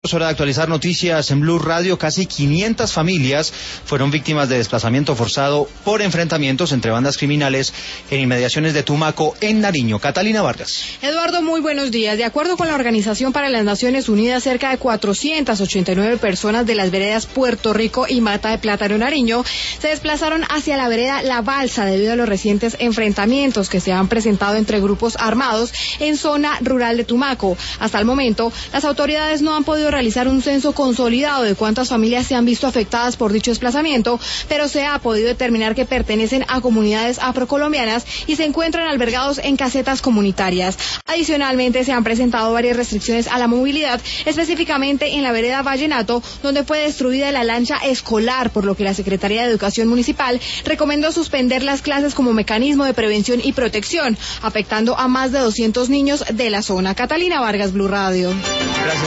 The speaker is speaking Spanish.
Es hora de actualizar noticias en Blue Radio. Casi 500 familias fueron víctimas de desplazamiento forzado por enfrentamientos entre bandas criminales en inmediaciones de Tumaco, en Nariño. Catalina Vargas. Eduardo, muy buenos días. De acuerdo con la Organización para las Naciones Unidas, cerca de 489 personas de las veredas Puerto Rico y Mata de Plátano, Nariño, se desplazaron hacia la vereda La Balsa debido a los recientes enfrentamientos que se han presentado entre grupos armados en zona rural de Tumaco. Hasta el momento, las autoridades no han podido realizar un censo consolidado de cuántas familias se han visto afectadas por dicho desplazamiento, pero se ha podido determinar que pertenecen a comunidades afrocolombianas y se encuentran albergados en casetas comunitarias. Adicionalmente, se han presentado varias restricciones a la movilidad, específicamente en la vereda Vallenato, donde fue destruida la lancha escolar, por lo que la Secretaría de Educación Municipal recomendó suspender las clases como mecanismo de prevención y protección, afectando a más de 200 niños de la zona. Catalina Vargas, Blue Radio. Gracias.